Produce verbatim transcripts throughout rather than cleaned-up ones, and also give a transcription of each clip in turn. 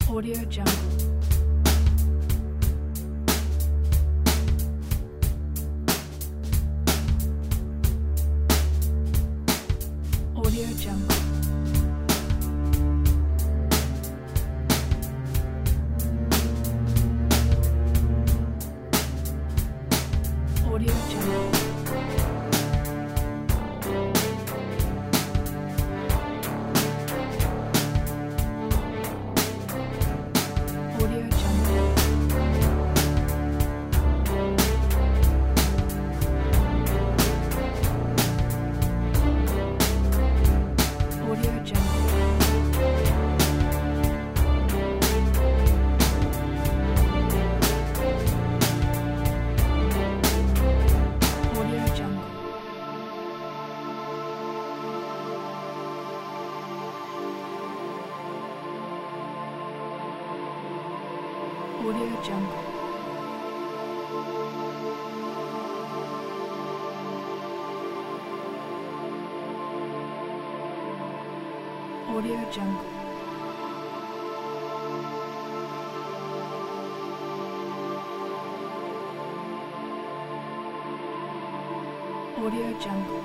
Audio Jungle. Audio Jungle. Audio Jungle. Audio Jungle. Audio Jungle. Audio Jungle. Audio Jungle. Audio Jungle. Audio Jungle.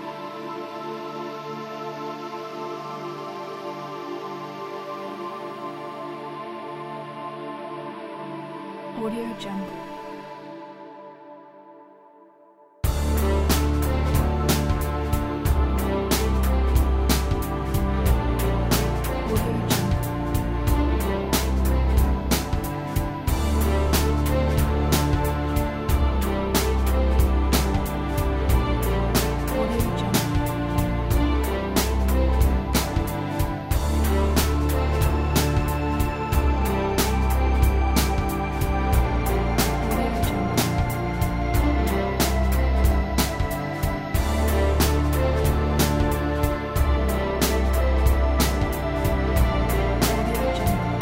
Audio Jungle. Audio Jungle. Audio Jungle. Audio Jungle. Audio Jungle.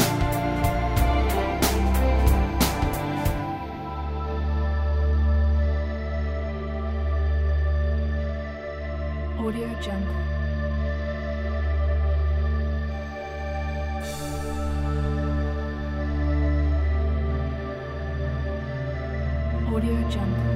Audio Jungle. Audio Jungle.